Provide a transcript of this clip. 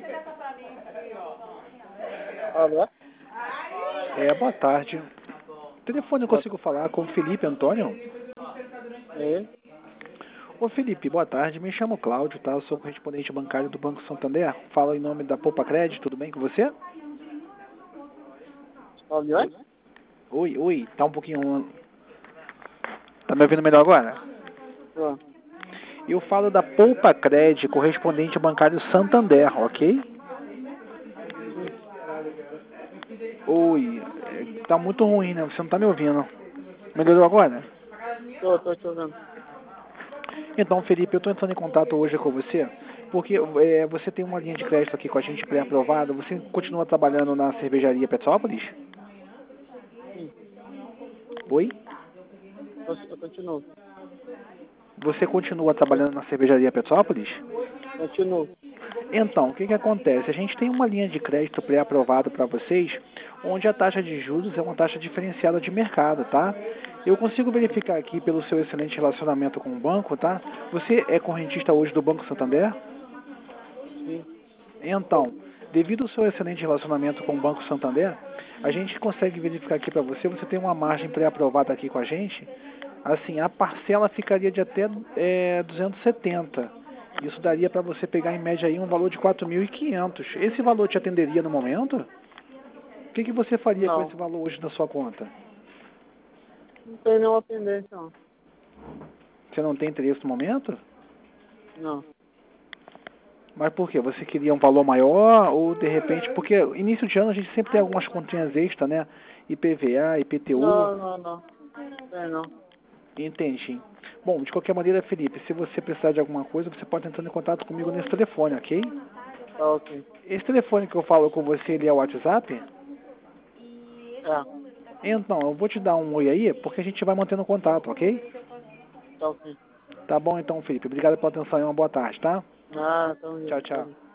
Alô? Boa tarde. Telefone eu consigo falar com o Felipe Antônio? É? Ô Felipe, boa tarde. Me chamo Cláudio, tá? Eu sou correspondente bancário do Banco Santander. Falo em nome da Poupa Crédito, tudo bem com você? Alô? Oi, tá um pouquinho... Tá me ouvindo melhor agora? Ó, Eu falo da Poupa Crédito, correspondente bancário Santander, ok? Oi, tá muito ruim, né? Você não tá me ouvindo. Melhorou agora? tô te ouvindo. Então, Felipe, eu tô entrando em contato hoje com você porque você tem uma linha de crédito aqui com a gente pré-aprovada. Você continua trabalhando na cervejaria Petrópolis? Sim, Oi? eu continuo. Você continua trabalhando na cervejaria Petrópolis? Continuo. Então, o que acontece? A gente tem uma linha de crédito pré-aprovada para vocês, onde a taxa de juros é uma taxa diferenciada de mercado, tá? Eu consigo verificar aqui pelo seu excelente relacionamento com o banco, tá? Você é correntista hoje do Banco Santander? Sim, Então, devido ao seu excelente relacionamento com o Banco Santander, a gente consegue verificar aqui para você, você tem uma margem pré-aprovada aqui com a gente, assim, a parcela ficaria de até 270. Isso daria para você pegar em média aí um valor de 4.500. Esse valor te atenderia no momento? O que você faria com não. esse valor hoje na sua conta? Não tem nenhuma pendência, não. Você não tem interesse no momento? Não. Mas por quê? Você queria um valor maior ou de repente... Porque início de ano a gente sempre tem algumas continhas extras, né? IPVA, IPTU... Não. Tem não. Entendi. Bom, de qualquer maneira, Felipe, se você precisar de alguma coisa, você pode entrar em contato comigo nesse telefone, ok? Tá ok. Esse telefone que eu falo com você, ele é o WhatsApp? É, Então, eu vou te dar um oi aí, porque a gente vai mantendo contato, ok? tá ok. Tá bom então, Felipe. Obrigado pela atenção e uma boa tarde, tá? Ah, tamo Tchau, junto. tchau.